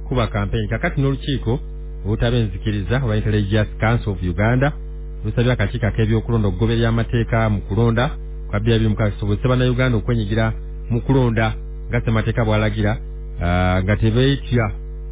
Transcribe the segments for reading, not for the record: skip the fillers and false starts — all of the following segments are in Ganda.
kuba campaign kakati n'olukiiko obutabenzikiriza olwa Religious Council of Uganda lusabye akakiiko ak'ebyokulonda okugoberera amateeka mu kulonda kwa 2006 kisobozese bannayuganda okwenyigira mu kulonda nga ssemateeka bw'alagira nga tebeetya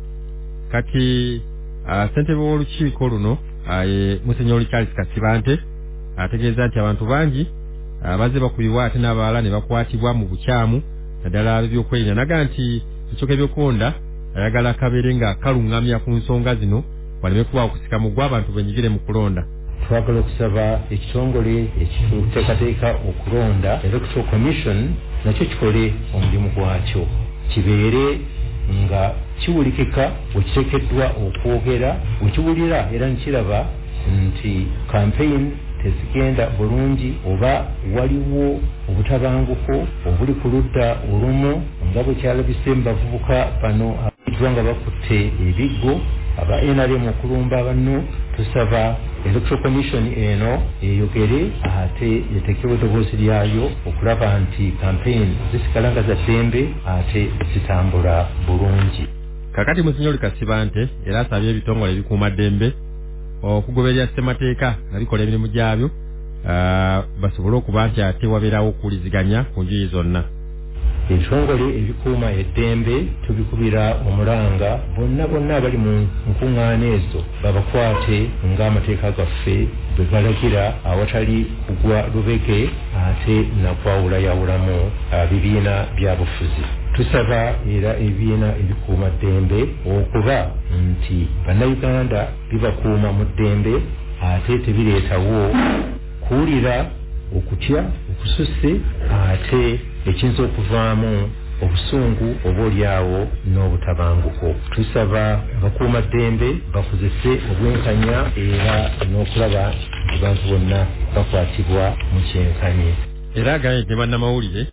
kati ssentebe w'olukiiko luno Musenyoli Charles Kasibante ategeeza nti abantu bangi bazze bakubibwa ate n'abalala ne bakwatibwa mu bukyamu naddala by'okwerinda naga nti ekyoka ebyokulonda ayagala kabeere nga kalungamya ku nsonga zino waleme kuba okusika mu gwa abantu benyigire mu kulonda. Twagala okusaba ekitongole ekituteekateeka okulonda Electoral Commission nakyo kikole omulimu gwakyo kibeere nga kiwulikika wekiteekeddwa okwogera wekiwulira era nkiraba nti campaign tezigenda bulungi oba waliwo obutabanguko obuli ku ludda olumu nga bwe kyalabise mu bavubuka bano abitwa nga bakutte ebiggo aba NRM okulumba bano tusaba Electoral Commission eno eyogere ate yetekewe eddoboozi lyayo okulaba nti campaign zisigala nga za ddembe ate zitambula bulungi. Kakati Musenyoli Kasibante era asabye ebitongole ebikuuma ddembe okugoberera ssemateeka nga bikola emirimu gyabyo basobole okuba nti ate wabeerawo okuwuliziganya ku njuyi zonna. Ebitongole ebikuuma eddembe tubikubira omulanga bonna abali mu nkuŋŋaana ezo babakwate ng'amateeka gaffe bwe galagira awatali kugwa lubege ate nakwawulayawulamu bibiina bya bufuzi. Tusaba era ebibiina ebikuuma ddembe okuba nti bannayuganda bibakuuma mu ddembe ate tebireetawo kuwulira okutya okususse ate ekiyinza okuvaamu obusungu obaolyawo n'obutabanguko. Tusaba abakuuma ddembe bakozese obwenkanya era n'okulaba abantu bonna bakwatibwa mu kyenkanye. Era agambye bannamawulire